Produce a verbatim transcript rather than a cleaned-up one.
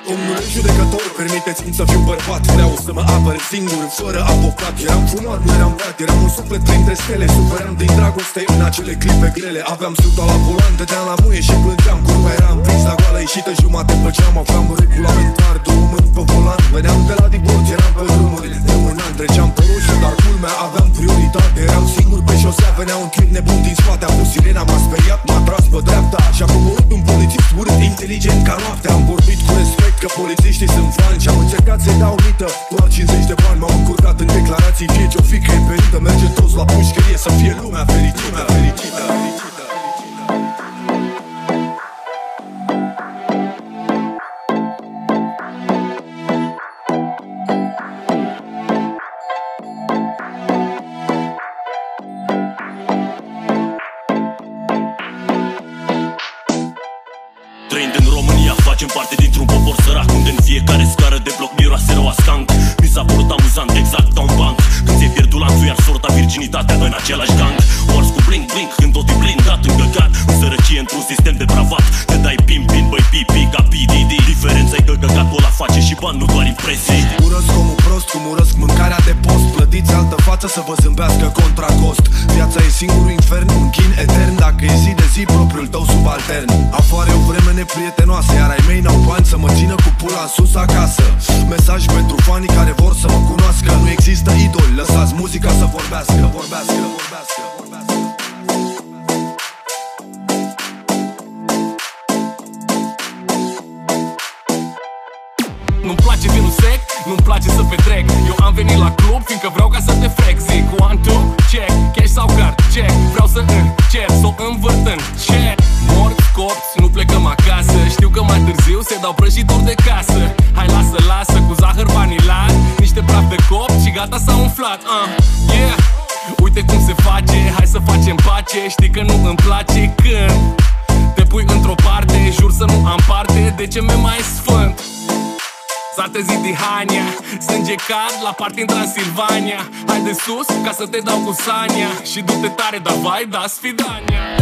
Domnule judecător, permiteți-mi să fiu bărbat. Vreau să mă apăr singur, fără avocat. Eram fumat, nu eram beat, eram un suflet printre stele. Suferam din dragoste în acele clipe grele. Aveam suta la volan, dădeam la muie și plângeam. Curva eram prins la goală, ieșită jumate pe geam. Aveam regulamentar, două mâini pe volan. Veneam de la divorț, eram pe drumuri de un an. Treceam pe roșu, dar culmea aveam prioritate. Eram singur pe șosea, venea un tip nebun din spate. A pus sirena, m-a speriat, m-a tras pe dreapta și-a coborât un polițist urât, inteligent ca noaptea. Am vorbit cu respect că polițiștii sunt fani și am încercat să-i dau mită. Doar cincizeci de bani m-au încurcat în declarații. Fie ce-o fi că e perită, merge toți la pușcărie. Să fie lumea fericită, fericită, fericită. Trăind în România, facem parte dintr-un popor sărac, unde în fiecare scară de bloc miroase rău a skunk. Mi s-a părut amuzant, exact ca un banc, când ți-ai pierdut lanțul, iar sorta virginitatea în același gang. Ors cu blink blink, când tot e blindat, încăcat în sărăcie, într-un sistem depravat. Te dai pim pin, băi pipi ca P D D. Diferența e că găgatul ăla face și bani, nu doar impresii. Urăsc omul prost, cum urăsc mâncarea de post. Plătiți altă față să vă zâmbească contra cost. Viața e singurul infern, un chin etern. Dacă e zi de zi propriul tău subaltern. Afară e o vreme neprietenoasă, iar ai mei n-au bani să mă țină cu pula sus acasă. Mesaj pentru fanii care vor să mă cunoască. Nu există idoli, lăsați muzica să vorbească. Vorbească, vorbească, vorbească. Nu-mi place vinul sec, nu-mi place să petrec. Eu am venit la club fiindcă vreau ca să te frec. Zic one, two, check, cash sau card, check. Vreau să încerc, s-o învârt în check. Morți, copți, nu plecăm acasă. Știu că mai târziu se dau prăjituri de casă. Hai lasă, lasă, cu zahăr vanilat, niște praf de cop și gata s-a umflat. uh, Yeah, uite cum se face, hai să facem pace. Știi că nu îmi place când te pui într-o parte. Jur să nu am parte de ce mi-e mai sfânt. S-a trezit Dihania, sânge cad la party în Transilvania. Hai de sus ca să te dau cu Sania și du-te tare, dar vai, da sfidania.